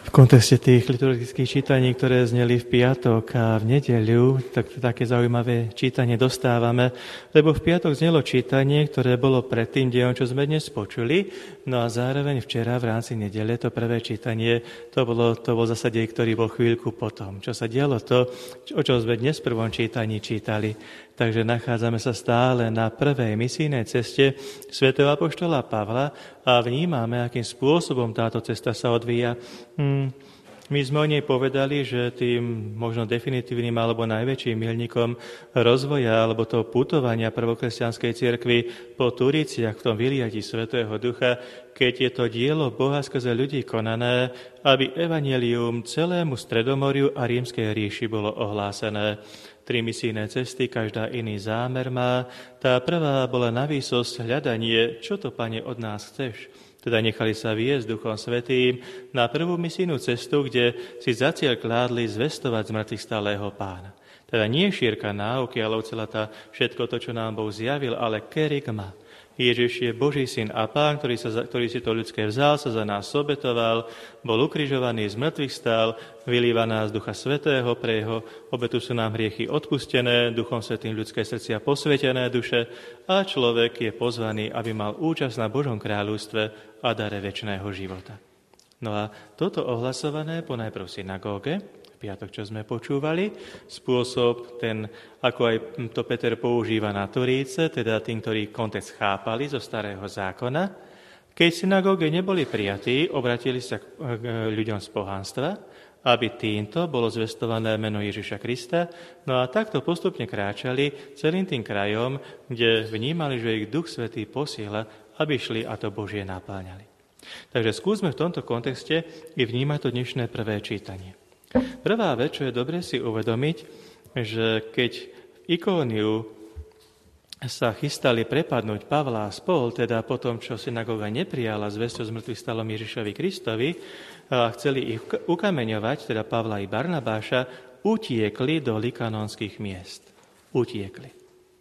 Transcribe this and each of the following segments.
V kontexte tých liturgických čítaní, ktoré zneli v piatok a v nedeľu, tak také zaujímavé čítanie dostávame, lebo v piatok znelo čítanie, ktoré bolo pred tým dejom, čo sme dnes počuli, no a zároveň včera v rámci nedele to prvé čítanie, to bol zasa dej, ktorý bol chvíľku potom. Čo sa dialo to, o čom sme dnes v prvom čítaní čítali. Takže nachádzame sa stále na prvej misijnej ceste svätého apoštola Pavla a vnímame, akým spôsobom táto cesta sa odvíja. My sme o nej povedali, že tým možno definitívnym alebo najväčším milníkom rozvoja alebo toho putovania prvokresťanskej cirkvi po Turiciach v tom vyliatí Svätého Ducha, keď je to dielo Boha skrze ľudí konané, aby evanjelium celému Stredomoriu a Rímskej ríši bolo ohlásené. 3 misijné cesty, každá iný zámer má. Tá prvá bola na výsosť hľadanie, čo to, Pane, od nás chceš. Teda nechali sa viesť Duchom Svätým na prvú misijnú cestu, kde si za cieľ kládli zvestovať z mŕtvych stálého Pána. Teda nie šírka náuky, ale celá tá všetko to, čo nám Boh zjavil, ale kerygma. Ježiš je Boží syn a Pán, ktorý si to ľudské vzal, sa za nás obetoval, bol ukrižovaný, z mŕtvych stál, vylíva nás Ducha Svätého, pre jeho obetu sú nám hriechy odpustené, Duchom Svätým ľudské srdcia posvätené duše a človek je pozvaný, aby mal účasť na Božom kráľovstve a dare večného života. No a toto ohlasované ponajprv v synagóge, piatok, čo sme počúvali, spôsob ten, ako aj to Peter používa na Turíce, teda tým, ktorí kontext chápali zo Starého zákona. Keď v synagóge neboli prijatí, obratili sa k ľuďom z pohanstva, aby týmto bolo zvestované meno Ježiša Krista, no a takto postupne kráčali celým tým krajom, kde vnímali, že ich Duch Svätý posiela, aby šli a to Božie napáňali. Takže skúsme v tomto kontexte i vnímať to dnešné prvé čítanie. Prvá vec, čo je dobre si uvedomiť, že keď v Ikóniu sa chystali prepadnúť Pavla a spol, teda po tom, čo synagóga neprijala zvesť o zmrtvých stalom Ježišovi Kristovi, a chceli ich ukameňovať, teda Pavla i Barnabáša, utiekli do likanonských miest. Utiekli.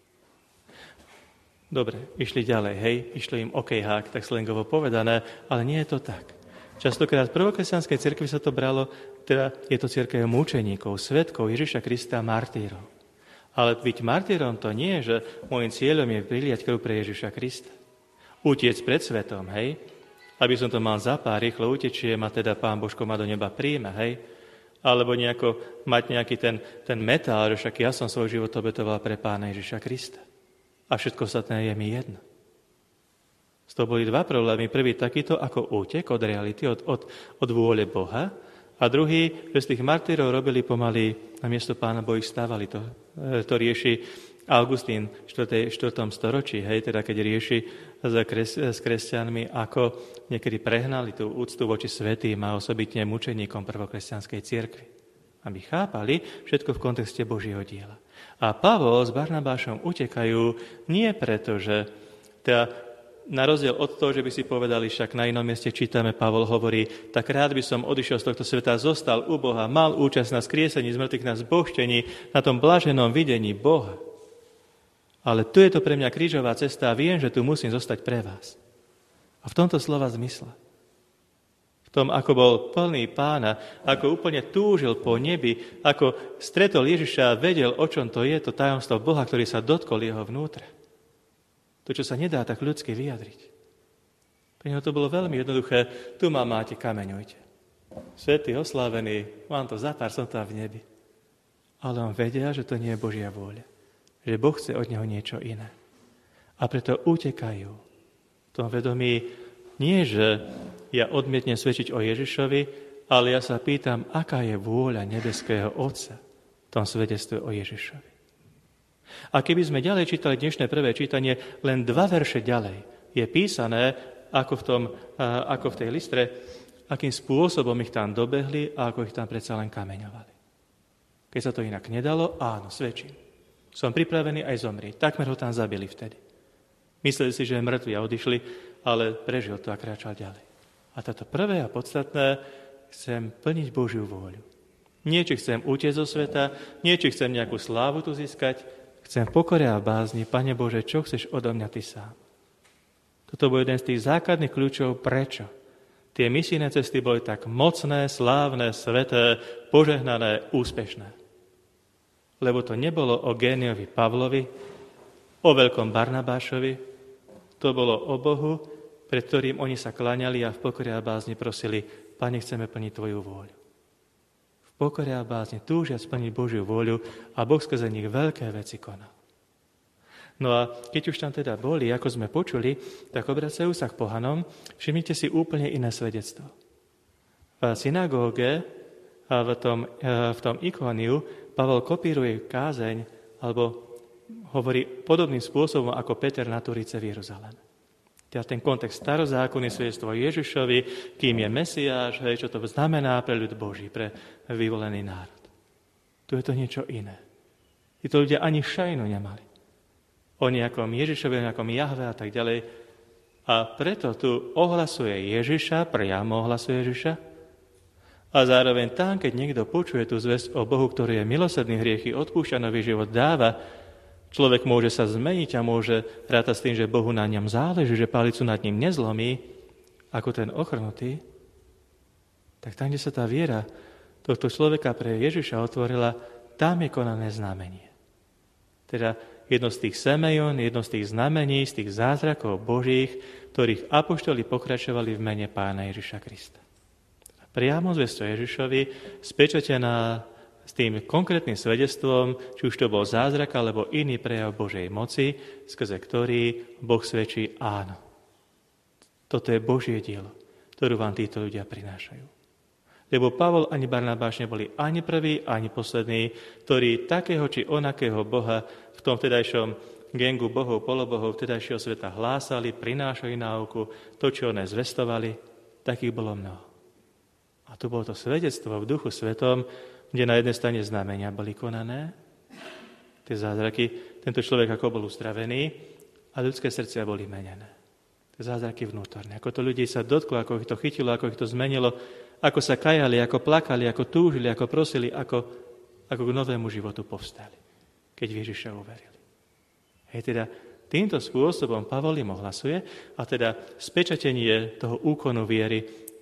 Dobre, išli ďalej, hej, išli im okejhák, tak slangovo povedané, ale nie je to tak. Častokrát v prvokresťanskej cirkvi sa to bralo, teda je to cirkev mučeníkov, svedkov Ježiša Krista, martírov. Ale byť martírom to nie je, že môjim cieľom je priliať krv pre Ježiša Krista. Utiec pred svetom, hej? Aby som to mal za pár, rýchlo utečiem a teda Pán Božko ma do neba príjme, hej? Alebo mať nejaký ten metál, že však ja som svoj život obetoval pre Pána Ježiša Krista. A všetko ostatné je mi jedno. To boli dva problémy. Prvý takýto ako útek od reality, od vôle Boha. A druhý, že z tých martyrov robili pomaly, namiesto Pána Boha ich stávali. To rieši Augustín v 4. storočí, hej, teda keď rieši s kresťanmi, ako niekedy prehnali tú úctu voči svätým a osobitne mučeníkom prvokresťanskej cirkvi. Aby chápali všetko v kontexte Božieho diela. A Pavol s Barnabášom utekajú nie preto, že na rozdiel od toho, že by si povedali, však na inom mieste čítame, Pavol hovorí, tak rád by som odišiel z tohto sveta, zostal u Boha, mal účasť na skriesení z mŕtvych, na zbožtení, na tom blaženom videní Boha. Ale tu je to pre mňa krížová cesta a viem, že tu musím zostať pre vás. A v tomto slova zmysle. V tom, ako bol plný Pána, ako úplne túžil po nebi, ako stretol Ježiša a vedel, o čom to je, to tajomstvo Boha, ktorý sa dotkol jeho vnútra. To, čo sa nedá tak ľudsky vyjadriť. Pre neho to bolo veľmi jednoduché. Tu ma máte, kameňujte. Svätý, oslávený, mám to za pár, som tam v nebi. Ale on vedia, že to nie je Božia vôľa. Že Boh chce od neho niečo iné. A preto utekajú. V tom vedomí nie, že ja odmietnem svedčiť o Ježišovi, ale ja sa pýtam, aká je vôľa nebeského Otca v tom svedectve o Ježišovi. A keby sme ďalej čítali dnešné prvé čítanie, len 2 verše ďalej je písané, ako v tej listre, akým spôsobom ich tam dobehli a ako ich tam predsa len kameňovali. Keď sa to inak nedalo, áno, svedčím. Som pripravený aj zomrieť. Takmer ho tam zabili vtedy. Mysleli si, že je mŕtvy a odišli, ale prežil to a kráčal ďalej. A toto prvé a podstatné, chcem plniť Božiu vôľu. Nie, či chcem utiecť zo sveta, nie, či chcem nejakú slávu tu získať, chcem v pokore a bázni, Pane Bože, čo chceš odo mňa Ty sám. Toto bol jeden z tých základných kľúčov, prečo Tie misijné cesty boli tak mocné, slávne, sveté, požehnané, úspešné. Lebo to nebolo o géniovi Pavlovi, o veľkom Barnabášovi, to bolo o Bohu, pred ktorým oni sa kláňali a v pokore a bázni prosili: Pane, chceme plniť Tvoju vôľu. V pokore a bázni túžia splniť Božiu vôľu a Boh skrze nich veľké veci konal. No a keď už tam teda boli, ako sme počuli, tak obracajú sa k pohanom. Všimnite si úplne iné svedectvo. V synagóge a v tom ikóniu Pavol kopíruje kázeň, alebo hovorí podobným spôsobom ako Peter na Turice v Jeruzaleme. Teda ten kontext starozákonný svedectvo Ježišovi, kým je Mesiáš, čo to znamená pre ľud Boží, pre vyvolený národ. Tu je to niečo iné. Títo ľudia ani šajnu nemali o nejakom Ježišovi, o nejakom Jahve a tak ďalej. A preto tu ohlasuje Ježiša, priamo ohlasuje Ježiša. A zároveň tam, keď niekto počuje tú zvesť o Bohu, ktorý je milosrdný, hriechy odpúšťa, nový život dáva, človek môže sa zmeniť a môže rátať s tým, že Bohu na ňom záleží, že palicu nad ním nezlomí, ako ten ochrnutý. Tak tam, kde sa tá viera tohto človeka pre Ježiša otvorila, tam je konané znamenie. Teda jedno z tých semejón, jedno z tých znamení, z tých zázrakov Božích, ktorých apoštoli pokračovali v mene Pána Ježiša Krista. Priamo zvesť Ježišovi, spečatená s tým konkrétnym svedectvom, či už to bol zázrak, alebo iný prejav Božej moci, skrze ktorý Boh svedčí áno. Toto je Božie dielo, ktorú vám títo ľudia prinášajú. Lebo Pavol ani Barnabáš neboli ani prvý, ani poslední, ktorí takého či onakého Boha v tom vtedajšom gengu bohov, polobohov vtedajšieho sveta hlásali, prinášali náuku, to, čo one zvestovali, takých bolo mnoho. A tu bolo to svedectvo v Duchu Svetom, kde na jednej strane znamenia boli konané, tie zázraky, tento človek ako bol uzdravený a ľudské srdcia boli menené. Tie zázraky vnútorné, ako to ľudí sa dotklo, ako ich to chytilo, ako ich to zmenilo, ako sa kajali, ako plakali, ako túžili, ako prosili, ako k novému životu povstali, keď v Ježiša uverili. Hej, teda týmto spôsobom Pavol im ohlasuje a teda spečatenie toho úkonu viery,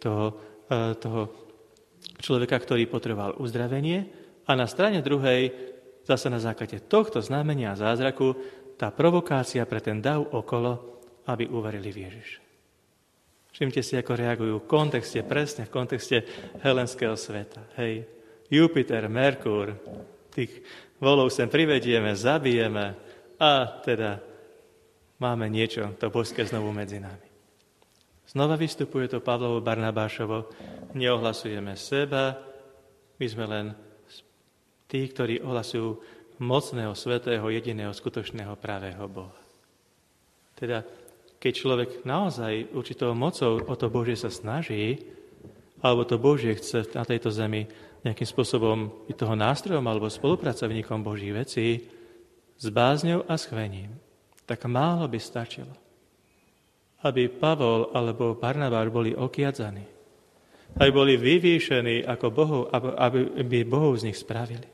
toho človeka, ktorý potreboval uzdravenie, a na strane druhej, zase na základe tohto znamenia a zázraku, tá provokácia pre ten dav okolo, aby uverili v Ježiša. Všimte si, ako reagujú v kontexte, presne v kontexte helenského sveta. Hej, Jupiter, Merkúr, tých volov sem privedieme, zabijeme a teda máme niečo, to božské znovu medzi nami. Znova vystupuje to Pavlovo, Barnabášovo, neohlasujeme seba, my sme len tí, ktorí ohlasujú mocného, svätého, jediného, skutočného, pravého Boha. Teda keď človek naozaj určitou mocou o to Božie sa snaží, alebo to Božie chce na tejto zemi nejakým spôsobom byť toho nástrojom alebo spolupracovníkom Božích vecí, s bázňou a schvením, tak málo by stačilo, aby Pavol alebo Barnabáš boli okiadzaní, aby boli vyvýšení ako Bohov, aby Bohov z nich spravili.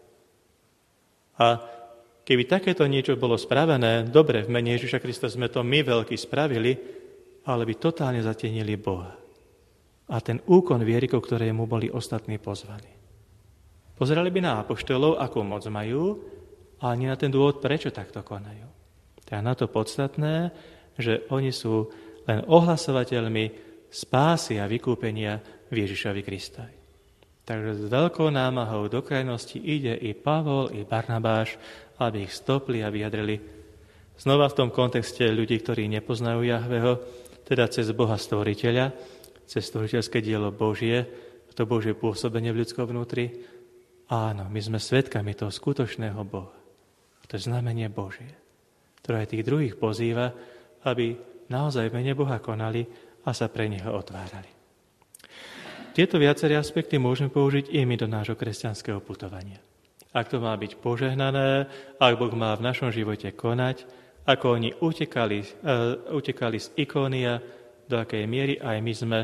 A keby takéto niečo bolo spravené, dobre, v mene Ježiša Krista sme to my veľký spravili, ale by totálne zatienili Boha. A ten úkon viery, ku ktorému boli ostatní pozvaní. Pozerali by na apoštolov, akú moc majú, ale nie na ten dôvod, prečo takto konajú. Teda na to podstatné, že oni sú len ohlasovateľmi spásy a vykúpenia v Ježišovi Kristovi. Takže s veľkou námahou do krajnosti ide i Pavol, i Barnabáš, aby ich stopli a vyjadrili znova v tom kontexte ľudí, ktorí nepoznajú Jahveho, teda cez Boha Stvoriteľa, cez stvoriteľské dielo Božie, to Božie pôsobenie v ľudskom vnútri. Áno, my sme svedkami toho skutočného Boha. To je znamenie Božie, ktoré aj tých druhých pozýva, aby naozaj v mene Boha konali a sa pre Neho otvárali. Tieto viaceré aspekty môžeme použiť i my do nášho kresťanského putovania. Ak to má byť požehnané, ak Boh má v našom živote konať, ako oni utekali z Ikónia, do akej miery aj my sme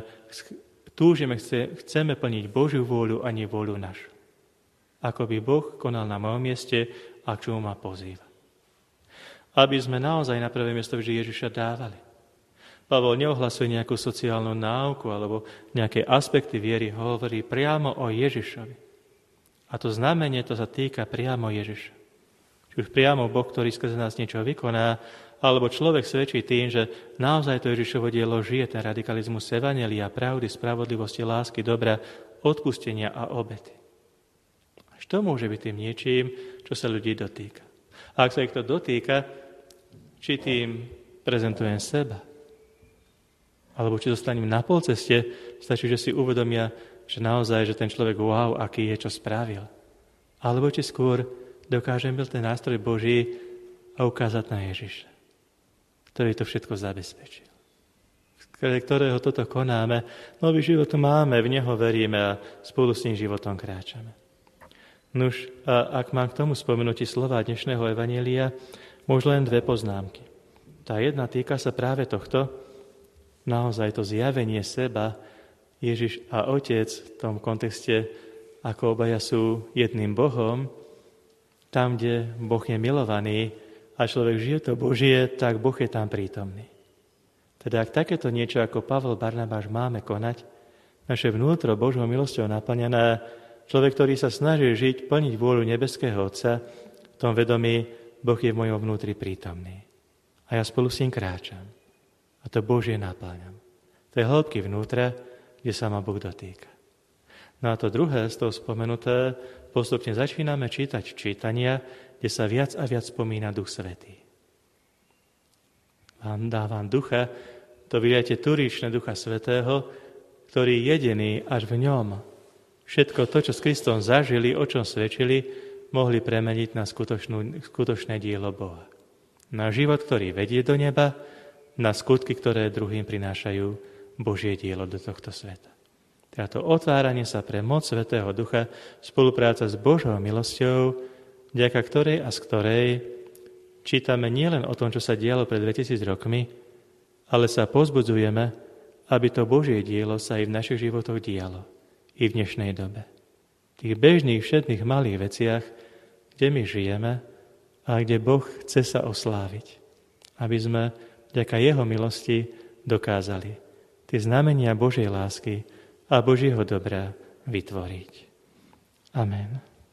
chceme plniť Božiu vôľu a nie vôľu našu. Ako by Boh konal na mojom mieste a k čomu ma pozýva. Aby sme naozaj na prvé miesto vždy Ježiša dávali. Pavol neohlasuje nejakú sociálnu náuku alebo nejaké aspekty viery, hovorí priamo o Ježišovi. A to znamenie, to sa týka priamo Ježiša. Či už priamo Boh, ktorý skrze nás niečo vykoná, alebo človek svedčí tým, že naozaj to Ježišovo dielo žije, ten radikalizmus evanjelia, pravdy, spravodlivosti, lásky, dobra, odpustenia a obety. Až to môže byť tým niečím, čo sa ľudí dotýka. A ak sa ich to dotýka, či tým prezentujem seba, alebo či zostanem na polceste, stačí, že si uvedomia, že naozaj, že ten človek, wow, aký je, čo spravil. Alebo či skôr dokážem byť ten nástroj Boží a ukázať na Ježiša, ktorý to všetko zabezpečil. Ktorého toto konáme, nový život tu máme, v Neho veríme a spolu s ním životom kráčame. Nuž, a ak mám k tomu spomenúť slova dnešného evanjelia, možno len dve poznámky. Tá jedna týka sa práve tohto, naozaj to zjavenie seba, Ježiš a Otec v tom kontexte, ako obaja sú jedným Bohom, tam, kde Boh je milovaný a človek žije to Božie, tak Boh je tam prítomný. Teda ak takéto niečo ako Pavel Barnabáš máme konať, naše vnútro Božou milosťou naplnené, človek, ktorý sa snaží žiť, plniť vôľu nebeského Otca, v tom vedomí Boh je v mojom vnútri prítomný. A ja spolu s ním kráčam. A to Božie napáňam. To je hĺbky vnútra, kde sa ma Boh dotýka. No a to druhé, z toho spomenuté, postupne začíname čítať čítania, kde sa viac a viac spomína Duch Svätý. Vám dávam ducha, to vyliate turíčne Ducha Svätého, ktorý jediný až v ňom všetko to, čo s Kristom zažili, o čom svedčili, mohli premeniť na skutočné dielo Boha. Na život, ktorý vedie do neba, na skutky, ktoré druhým prinášajú Božie dielo do tohto sveta. Teda to otváranie sa pre moc Svätého Ducha, spolupráca s Božou milosťou, vďaka ktorej a z ktorej čítame nielen o tom, čo sa dialo pred 2000 rokmi, ale sa povzbudzujeme, aby to Božie dielo sa aj v našich životoch dialo, i v dnešnej dobe. V tých bežných, všetných malých veciach, kde my žijeme a kde Boh chce sa osláviť, aby sme vďaka jeho milosti dokázali tie znamenia Božej lásky a Božieho dobra vytvoriť. Amen.